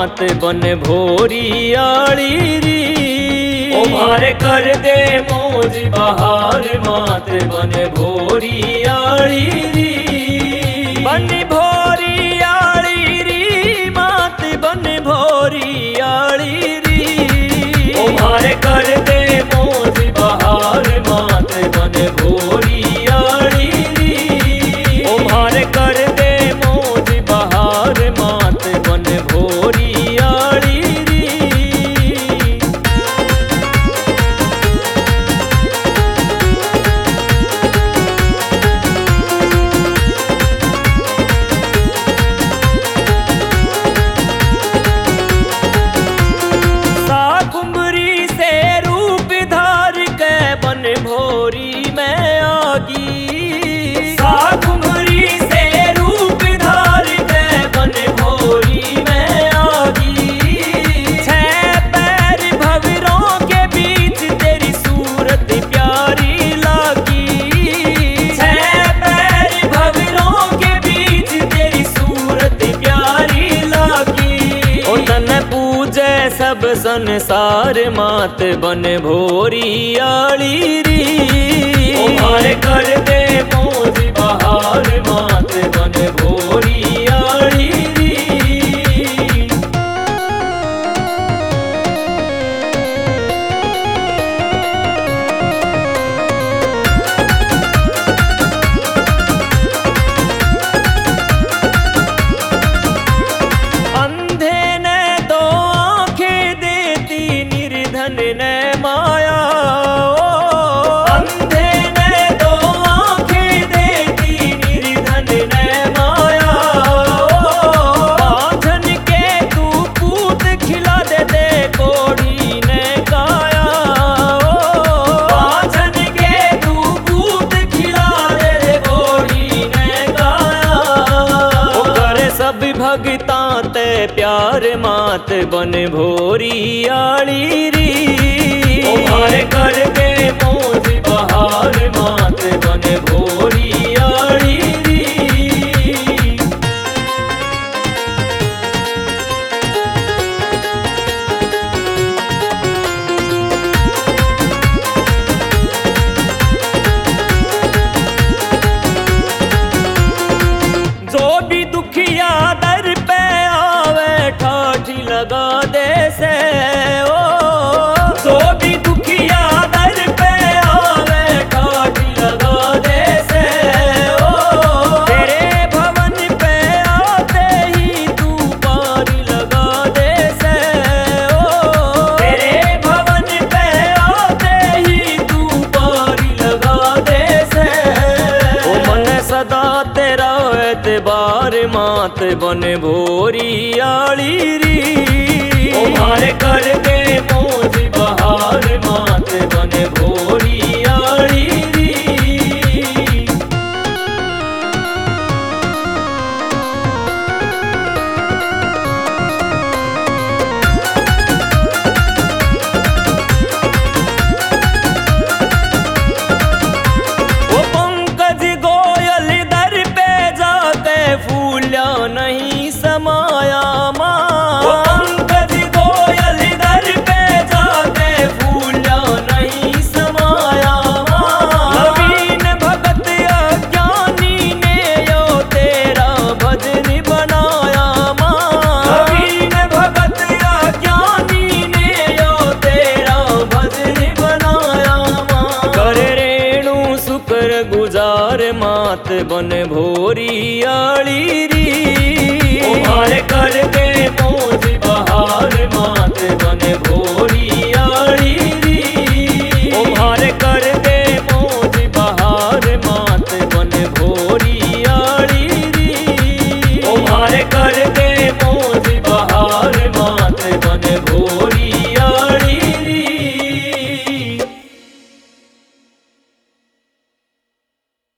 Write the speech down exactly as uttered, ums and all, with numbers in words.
मात बन भोरियाली री। ओ मारे कर दे मौज बहार मात बन भोरियाली री। बन भोरियाली री मात बन भोरियाली री। ओ मारे कर दे मौज बहार मात बन भोरियाली री। ओ मारे कर दे मौज बहार मात बन भोरियाली री। साकुम्बरी से रूप धार के बन भोरी में आगी। साकुम्बरी से रूप धार के बन भोरी में आगी। छह पैर भंवरों के बीच तेरी सूरत प्यारी लागी। छह पैर भंवरों के बीच तेरी सूरत प्यारी लागी। ओ तन पूजे सब संसार मात बन भोरियाली री। ओ मारे कर दे मौज बहार मात बन भोरियाली री। अंधे ने दो आंखें देती निर्धन ने माया। अंधे ने दो आंखें देती निर्धन ने माया। बांझन के तू पूत खिला दे दे कोढ़ी ने काया। बांझन के तू पूत खिला दे दे कोढ़ी ने काया। ओ करे सब भगता ते प्यार मात बन भोरियाली री। ओ मारे कर दे मौज बहार मात बन भोरियाली री। जो भी दुखिया दर पे आवे ठाठी लगा दे से। ओ जो भी दुखिया दर पे आवे ठाठी लगा दे से। ओ तेरे भवन पे आते ही तू पारी लगा दे से। ओ तेरे भवन पे आते ही तू पारी लगा दे से। ओ मन सदा तेरा एतबार मात बन भोरियाली री। ओ मारे कर दे मौज बहार मात बन भोरियाली री। ओ पंकज गोयल दर पे जाके फूला नहीं समाया माँ। ओ पंकज गोयल दर पे जाके फूला नहीं समाया माँ। नवीन भगत अज्ञानी ने यो तेरा भजन बनाया माँ। नवीन भगत अज्ञानी ने यो तेरा भजन बनाया माँ। कर रेणु शुक्र गुजार मात बन भोरियाली री। ओ मारे कर दे मौज बहार मात बन भोरियाली।